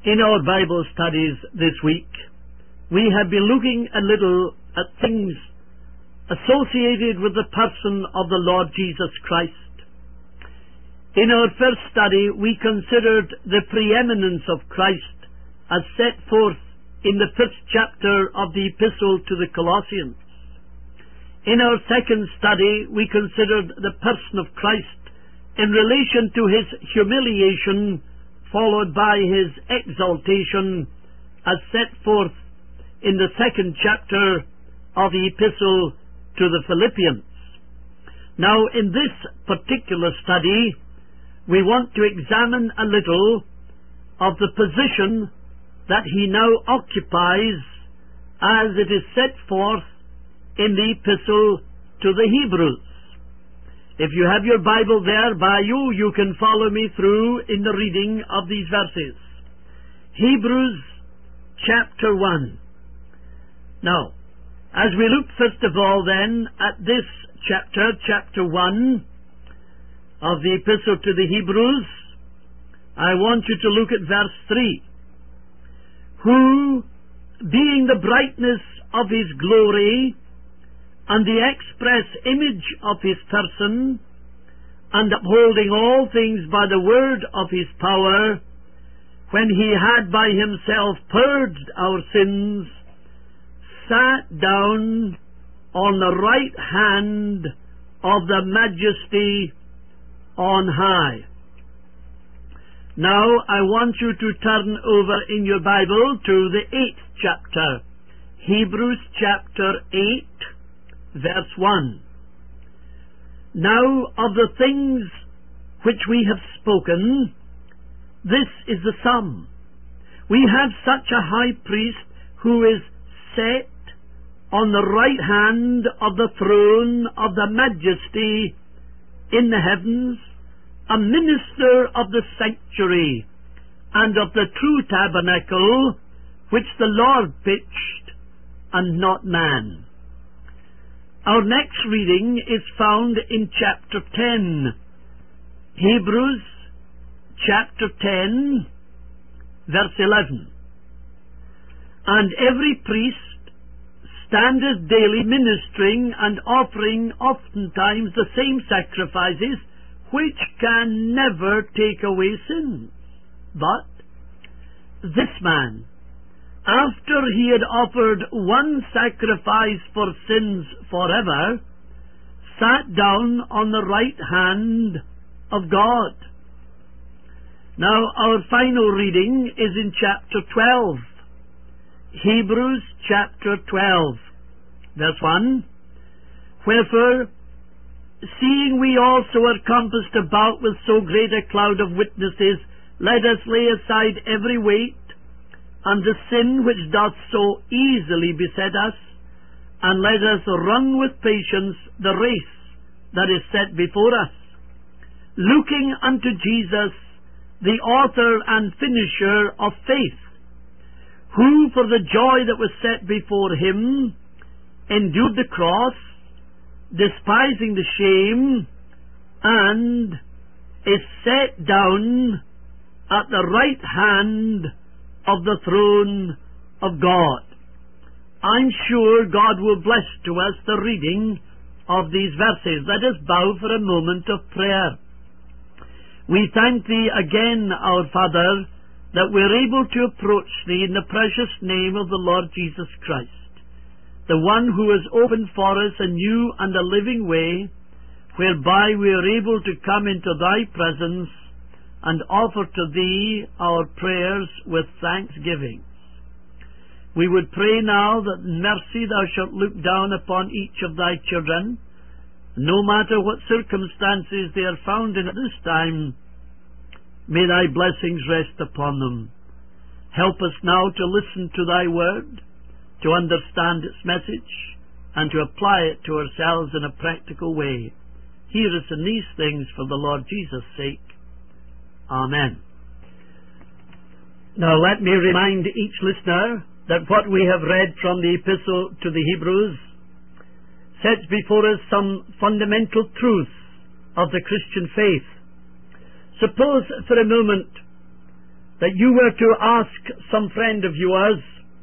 In our Bible studies this week, we have been looking a little at things associated with the person of the Lord Jesus Christ. In our first study, we considered the preeminence of Christ as set forth in the first chapter of the Epistle to the Colossians. In our second study, we considered the person of Christ in relation to his humiliation, followed by his exaltation, as set forth in the second chapter of the Epistle to the Philippians. Now, in this particular study, we want to examine a little of the position that he now occupies as it is set forth in the Epistle to the Hebrews. If you have your Bible there by you, you can follow me through in the reading of these verses. Hebrews chapter 1. Now, as we look first of all then at this chapter 1 of the Epistle to the Hebrews, I want you to look at verse 3. Who, being the brightness of his glory, and the express image of his person, and upholding all things by the word of his power, when he had by himself purged our sins, sat down on the right hand of the Majesty on high. Now I want you to turn over in your Bible to the 8th chapter, Hebrews chapter 8, verse 1. Now of the things which we have spoken, this is the sum. We have such a high priest who is set on the right hand of the throne of the Majesty in the heavens, a minister of the sanctuary and of the true tabernacle, which the Lord pitched, and not man. Our next reading is found in chapter 10. Hebrews chapter 10, verse 11. And every priest standeth daily ministering and offering oftentimes the same sacrifices, which can never take away sins. But this man, after he had offered one sacrifice for sins forever, sat down on the right hand of God. Now our final reading is in chapter 12. Hebrews chapter 12, verse 1. Wherefore, seeing we also are compassed about with so great a cloud of witnesses, let us lay aside every weight, and the sin which doth so easily beset us, and let us run with patience the race that is set before us, looking unto Jesus, the author and finisher of faith, who for the joy that was set before him endured the cross, despising the shame, and is set down at the right hand of the throne of God. I'm sure God will bless to us the reading of these verses. Let us bow for a moment of prayer. We thank Thee again, our Father, that we're able to approach Thee in the precious name of the Lord Jesus Christ, the one who has opened for us a new and a living way, whereby we are able to come into Thy presence and offer to Thee our prayers with thanksgiving. We would pray now that in mercy Thou shalt look down upon each of Thy children, no matter what circumstances they are found in at this time. May Thy blessings rest upon them. Help us now to listen to Thy word, to understand its message, and to apply it to ourselves in a practical way. Hear us in these things for the Lord Jesus' sake. Amen. Now let me remind each listener that what we have read from the Epistle to the Hebrews sets before us some fundamental truths of the Christian faith. Suppose for a moment that you were to ask some friend of yours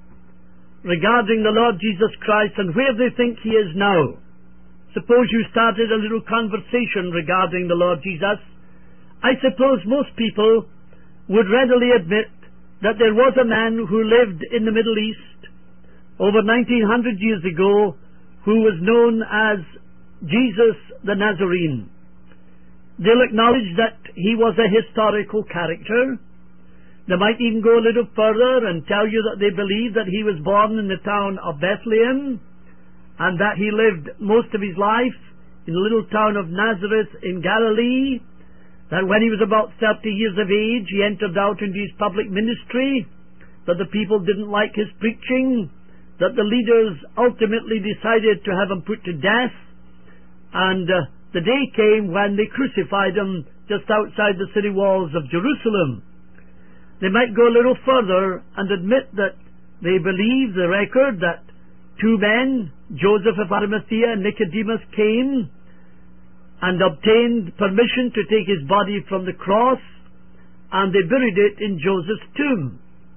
regarding the Lord Jesus Christ and where they think he is now. Suppose you started a little conversation regarding the Lord Jesus. I suppose most people would readily admit that there was a man who lived in the Middle East over 1900 years ago who was known as Jesus the Nazarene. They'll acknowledge that he was a historical character. They might even go a little further and tell you that they believe that he was born in the town of Bethlehem and that he lived most of his life in the little town of Nazareth in Galilee, that when he was about 30 years of age he entered out into his public ministry, that the people didn't like his preaching, that the leaders ultimately decided to have him put to death, and the day came when they crucified him just outside the city walls of Jerusalem. They might go a little further and admit that they believe the record that two men, Joseph of Arimathea and Nicodemus, came and obtained permission to take his body from the cross, and they buried it in Joseph's tomb.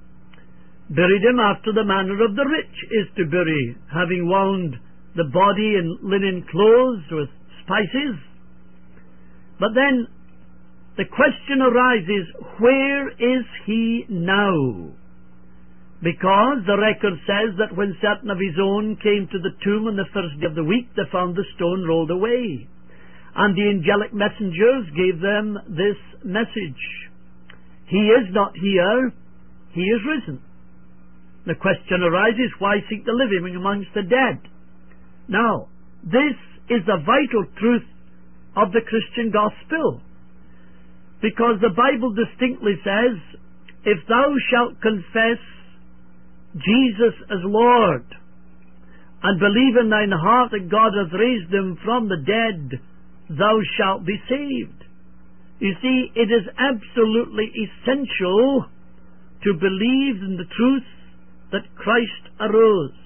Buried him after the manner of the rich is to bury, having wound the body in linen clothes with spices. But then the question arises, where is he now? Because the record says that when certain of his own came to the tomb on the first day of the week, they found the stone rolled away. And the angelic messengers gave them this message: he is not here, he is risen. The question arises, why seek the living amongst the dead? Now, this is the vital truth of the Christian gospel, because the Bible distinctly says, if thou shalt confess Jesus as Lord, and believe in thine heart that God hath raised him from the dead, thou shalt be saved. You see, it is absolutely essential to believe in the truth that Christ arose.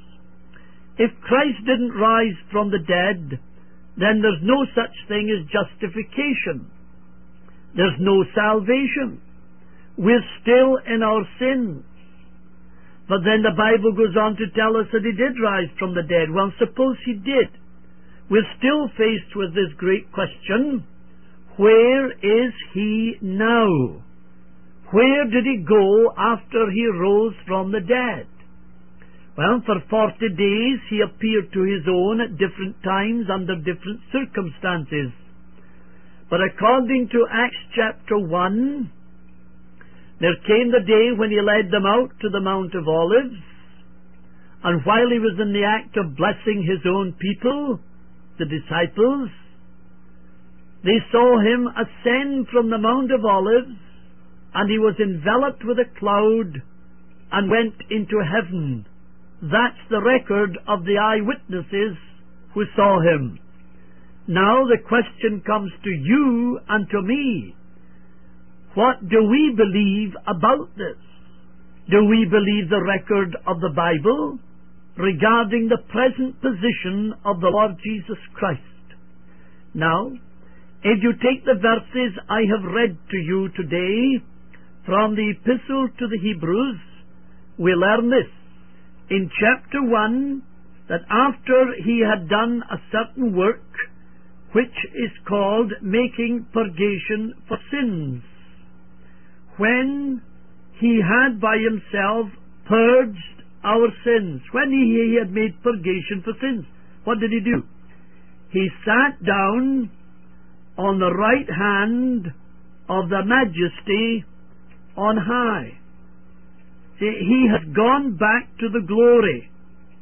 If Christ didn't rise from the dead, then there's no such thing as justification. There's no salvation. We're still in our sins. But then the Bible goes on to tell us that he did rise from the dead. Well, suppose he did. We're still faced with this great question: where is he now? Where did he go after he rose from the dead? Well, for 40 days he appeared to his own at different times under different circumstances. But according to Acts chapter 1, there came the day when he led them out to the Mount of Olives, and while he was in the act of blessing his own people, the disciples, they saw him ascend from the Mount of Olives, and he was enveloped with a cloud and went into heaven. That's the record of the eyewitnesses who saw him. Now the question comes to you and to me. What do we believe about this? Do we believe the record of the Bible regarding the present position of the Lord Jesus Christ? Now, if you take the verses I have read to you today from the Epistle to the Hebrews, we learn this. In chapter 1, that after he had done a certain work, which is called making purgation for sins, when he had by himself purged our sins, when he had made purgation for sins, what did he do? He sat down on the right hand of the Majesty on high. See, he has gone back to the glory,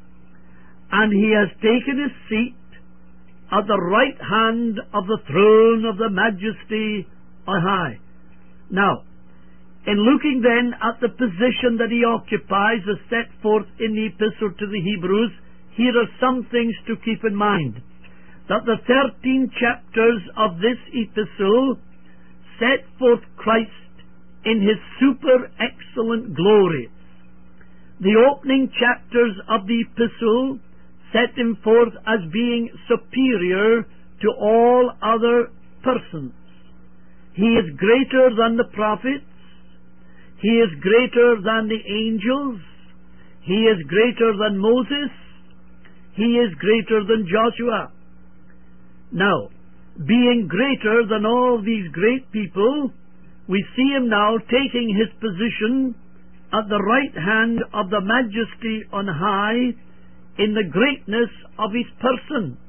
and he has taken his seat at the right hand of the throne of the Majesty on high. Now, in looking then at the position that he occupies as set forth in the Epistle to the Hebrews, here are some things to keep in mind. That the 13 chapters of this epistle set forth Christ in his super excellent glory. The opening chapters of the epistle set him forth as being superior to all other persons. He is greater than the prophets. He is greater than the angels. He is greater than Moses. He is greater than Joshua. Now, being greater than all these great people, we see him now taking his position at the right hand of the Majesty on high in the greatness of his person.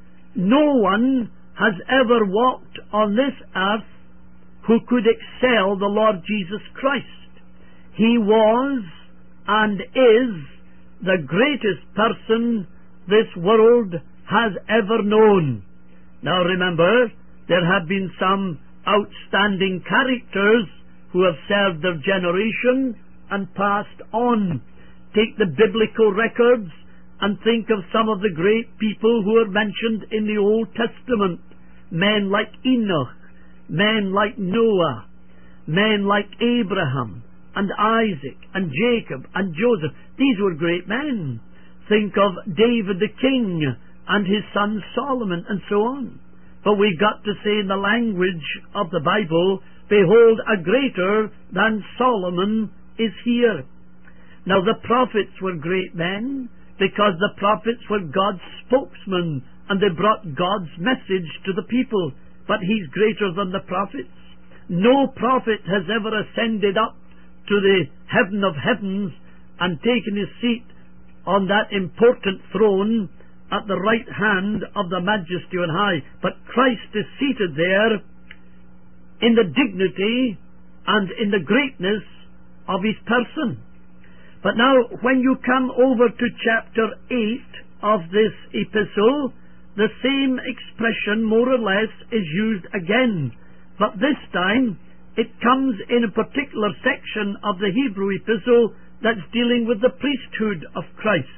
No one has ever walked on this earth who could excel the Lord Jesus Christ. He was and is the greatest person this world has ever known. Now remember, there have been some outstanding characters who have served their generation and passed on. Take the biblical records and think of some of the great people who are mentioned in the Old Testament. Men like Enoch, men like Noah, men like Abraham and Isaac and Jacob and Joseph. These were great men. Think of David the king and his son Solomon and so on. But we've got to say in the language of the Bible, behold, a greater than Solomon is here. Now the prophets were great men because the prophets were God's spokesmen and they brought God's message to the people. But he's greater than the prophets. No prophet has ever ascended up to the heaven of heavens and taken his seat on that important throne at the right hand of the Majesty on high. But Christ is seated there in the dignity and in the greatness of his person. But now when you come over to chapter 8 of this epistle, the same expression more or less is used again, but this time it comes in a particular section of the Hebrew epistle that's dealing with the priesthood of Christ.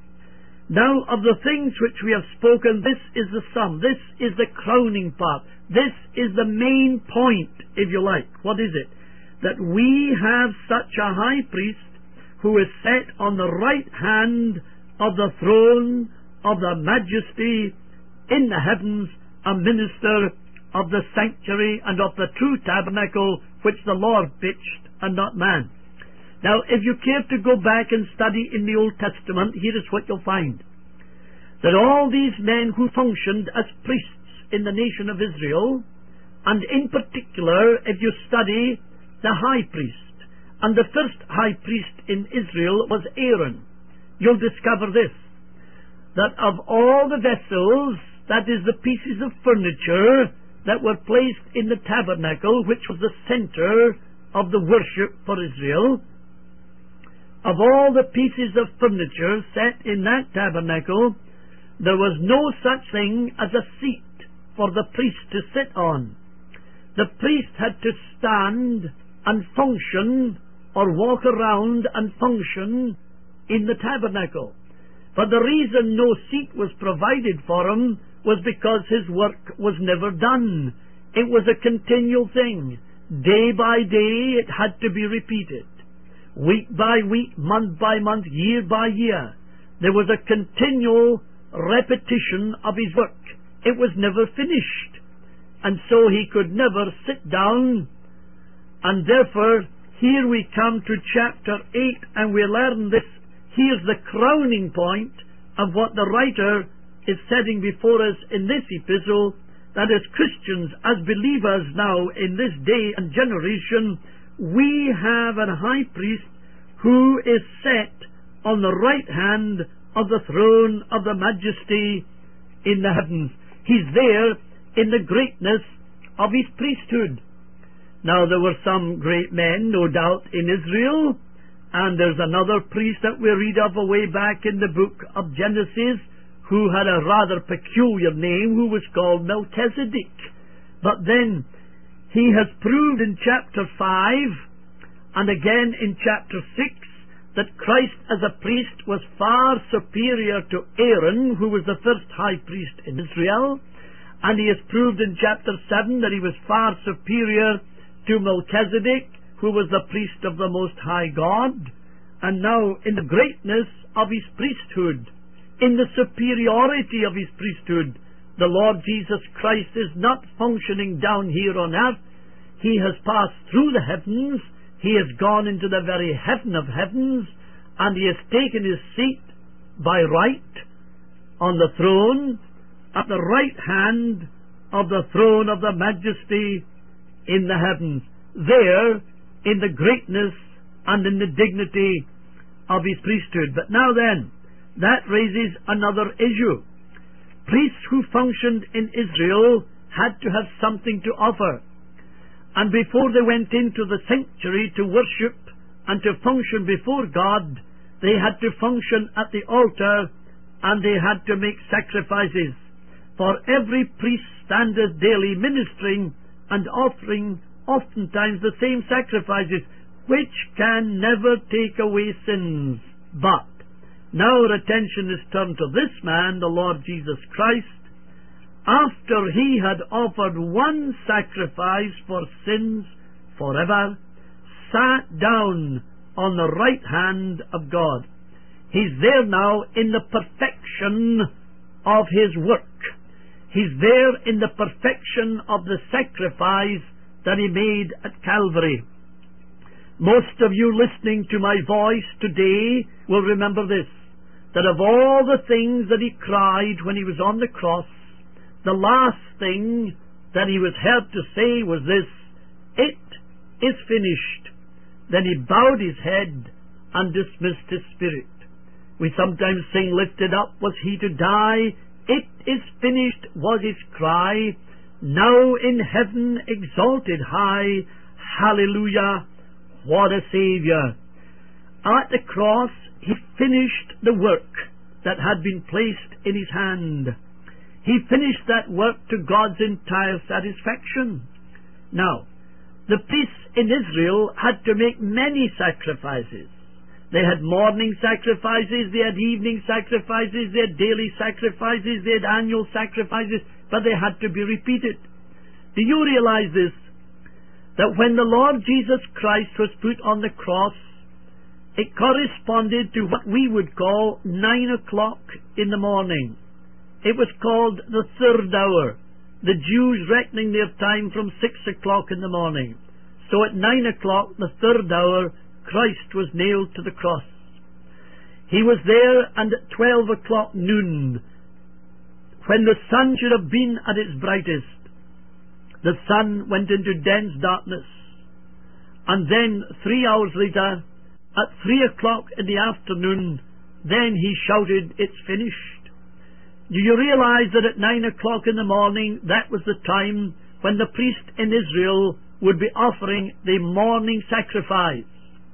Now, of the things which we have spoken, this is the sum, this is the crowning part, this is the main point, if you like. What is it? That we have such a high priest who is set on the right hand of the throne of the Majesty in the heavens, a minister of the sanctuary and of the true tabernacle which the Lord pitched and not man. Now, if you care to go back and study in the Old Testament, here is what you'll find. That all these men who functioned as priests in the nation of Israel, and in particular, if you study the high priest, and the first high priest in Israel was Aaron, you'll discover this, that of all the vessels, that is the pieces of furniture that were placed in the tabernacle, which was the center of the worship for Israel, of all the pieces of furniture set in that tabernacle, there was no such thing as a seat for the priest to sit on. The priest had to stand and function or walk around and function in the tabernacle. But the reason no seat was provided for him was because his work was never done. It was a continual thing. Day by day it had to be repeated. Week by week, month by month, year by year. There was a continual repetition of his work. It was never finished. And so he could never sit down. And therefore, here we come to chapter 8 and we learn this. Here's the crowning point of what the writer is setting before us in this epistle, that as Christians, as believers now in this day and generation, we have a high priest who is set on the right hand of the throne of the Majesty in the heavens. He's there in the greatness of his priesthood. Now there were some great men, no doubt, in Israel, and there's another priest that we read of way back in the book of Genesis who had a rather peculiar name, who was called Melchizedek. But then he has proved in chapter 5 and again in chapter 6 that Christ as a priest was far superior to Aaron, who was the first high priest in Israel, and he has proved in chapter 7 that he was far superior to Melchizedek, who was the priest of the Most High God. And now in the greatness of his priesthood, in the superiority of his priesthood, the Lord Jesus Christ is not functioning down here on earth. He has passed through the heavens. He has gone into the very heaven of heavens, and he has taken his seat by right on the throne, at the right hand of the throne of the majesty in the heavens, there in the greatness and in the dignity of his priesthood. But now then, that raises another issue. Priests who functioned in Israel had to have something to offer, and before they went into the sanctuary to worship and to function before God, they had to function at the altar, and they had to make sacrifices. For every priest standeth daily ministering and offering oftentimes the same sacrifices, which can never take away sins. But now our attention is turned to this man, the Lord Jesus Christ. After he had offered one sacrifice for sins forever, sat down on the right hand of God. He's there now in the perfection of his work. He's there in the perfection of the sacrifice that he made at Calvary. Most of you listening to my voice today will remember this, that of all the things that he cried when he was on the cross, the last thing that he was heard to say was this: "It is finished." Then he bowed his head and dismissed his spirit. We sometimes sing, "Lifted up was he to die. It is finished," was his cry. Now in heaven exalted high. Hallelujah, what a Saviour. At the cross he finished the work that had been placed in his hand. He finished that work to God's entire satisfaction. Now, the priests in Israel had to make many sacrifices. They had morning sacrifices, they had evening sacrifices, they had daily sacrifices, they had annual sacrifices, but they had to be repeated. Do you realize this? That when the Lord Jesus Christ was put on the cross, it corresponded to what we would call 9 o'clock in the morning. It was called the third hour, the Jews reckoning their time from 6 o'clock in the morning. So at 9 o'clock, the third hour, Christ was nailed to the cross. He was there, and at 12 o'clock noon, when the sun should have been at its brightest, the sun went into dense darkness. And then 3 hours later, at 3 o'clock in the afternoon, then he shouted, "It's finished." Do you realize that at 9 o'clock in the morning, that was the time when the priest in Israel would be offering the morning sacrifice?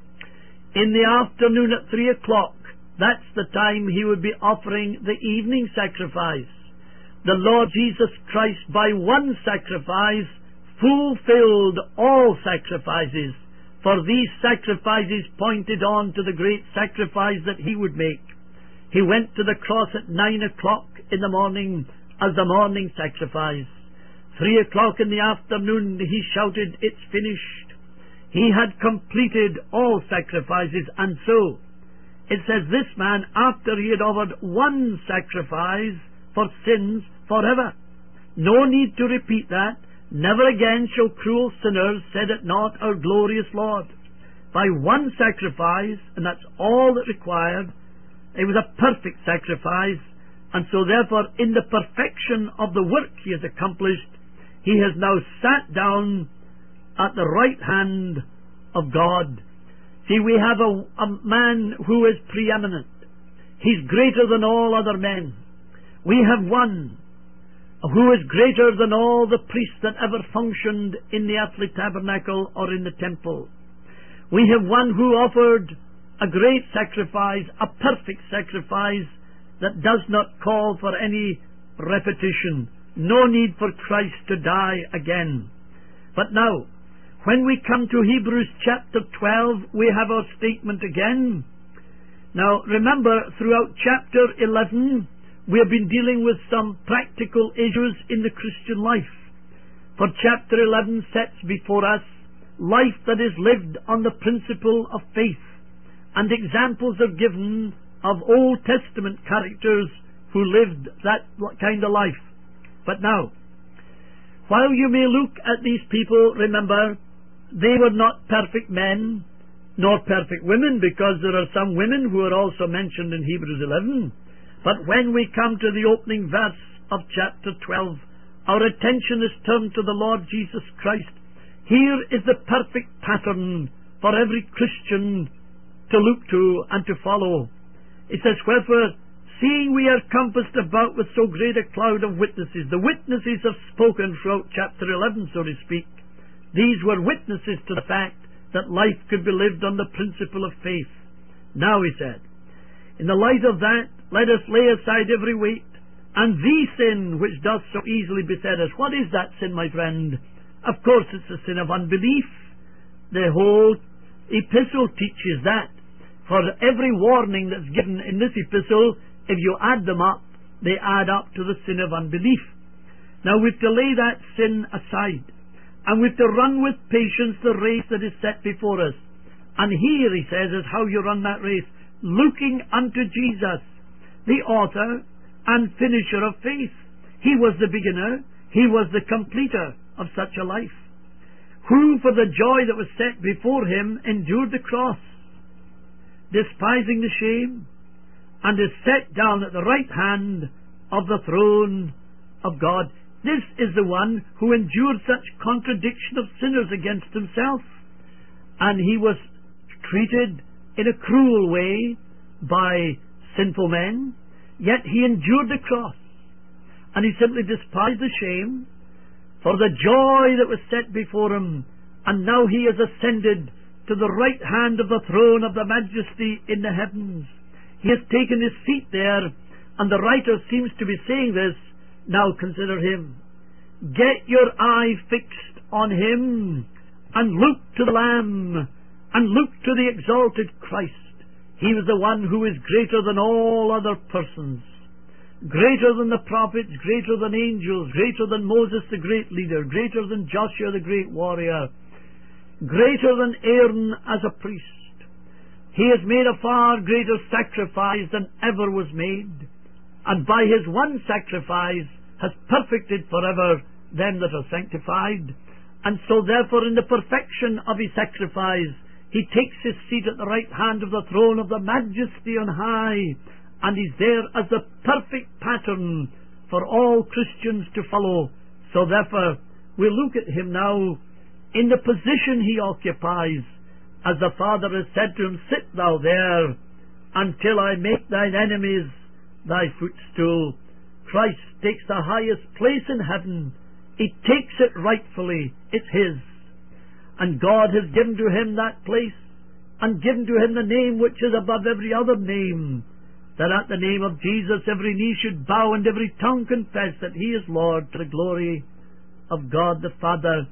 In the afternoon at 3 o'clock, that's the time he would be offering the evening sacrifice. The Lord Jesus Christ, by one sacrifice, fulfilled all sacrifices, for these sacrifices pointed on to the great sacrifice that he would make. He went to the cross at 9 o'clock in the morning as the morning sacrifice. 3 o'clock in the afternoon he shouted, "It's finished." He had completed all sacrifices, and so it says this man, after he had offered one sacrifice for sins forever. No need to repeat that. Never again shall cruel sinners, said it not, our glorious Lord. By one sacrifice, and that's all that required, it was a perfect sacrifice, and so therefore in the perfection of the work he has accomplished, he has now sat down at the right hand of God. See, we have a man who is preeminent. He's greater than all other men. We have one who is greater than all the priests that ever functioned in the earthly tabernacle or in the temple. We have one who offered a great sacrifice, a perfect sacrifice that does not call for any repetition. No need for Christ to die again. But now, when we come to Hebrews chapter 12, we have our statement again. Now, remember, throughout chapter 11, we have been dealing with some practical issues in the Christian life. For chapter 11 sets before us life that is lived on the principle of faith, and examples are given of Old Testament characters who lived that kind of life. But now, while you may look at these people, remember They were not perfect men nor perfect women, because there are some women who are also mentioned in Hebrews 11. But when we come to the opening verse of chapter 12, our attention is turned to the Lord Jesus Christ. Here is the perfect pattern for every Christian to look to and to follow. It says, wherefore, seeing we are compassed about with so great a cloud of witnesses. The witnesses have spoken throughout chapter 11, so to speak. These were witnesses to the fact that life could be lived on the principle of faith. Now, he said, in the light of that, let us lay aside every weight and the sin which does so easily beset us. What is that sin, my friend? Of course, it's the sin of unbelief. The whole epistle teaches that. For every warning that's given in this epistle, if you add them up, they add up to the sin of unbelief. Now we've to lay that sin aside, and we've to run with patience the race that is set before us. And here, he says, is how you run that race, looking unto Jesus, the author and finisher of faith. He was the beginner, he was the completer of such a life, who for the joy that was set before him endured the cross, despising the shame, and is set down at the right hand of the throne of God. This is the one who endured such contradiction of sinners against himself, and he was treated in a cruel way by sinful men, yet he endured the cross, and he simply despised the shame for the joy that was set before him, and now he has ascended to the right hand of the throne of the majesty in the heavens. He has taken his seat there, and the writer seems to be saying this, now consider him. Get your eye fixed on him, and look to the Lamb, and look to the exalted Christ. He was the one who is greater than all other persons, greater than the prophets, greater than angels, greater than Moses the great leader, greater than Joshua the great warrior, greater than Aaron as a priest. He has made a far greater sacrifice than ever was made, and by his one sacrifice has perfected forever them that are sanctified. And so therefore in the perfection of his sacrifice, he takes his seat at the right hand of the throne of the majesty on high, and is there as the perfect pattern for all Christians to follow. So therefore we look at him now in the position he occupies, as the Father has said to him, sit thou there until I make thine enemies thy footstool. Christ takes the highest place in heaven. He takes it rightfully. It's his. And God has given to him that place, and given to him the name which is above every other name, that at the name of Jesus every knee should bow and every tongue confess that he is Lord, to the glory of God the Father.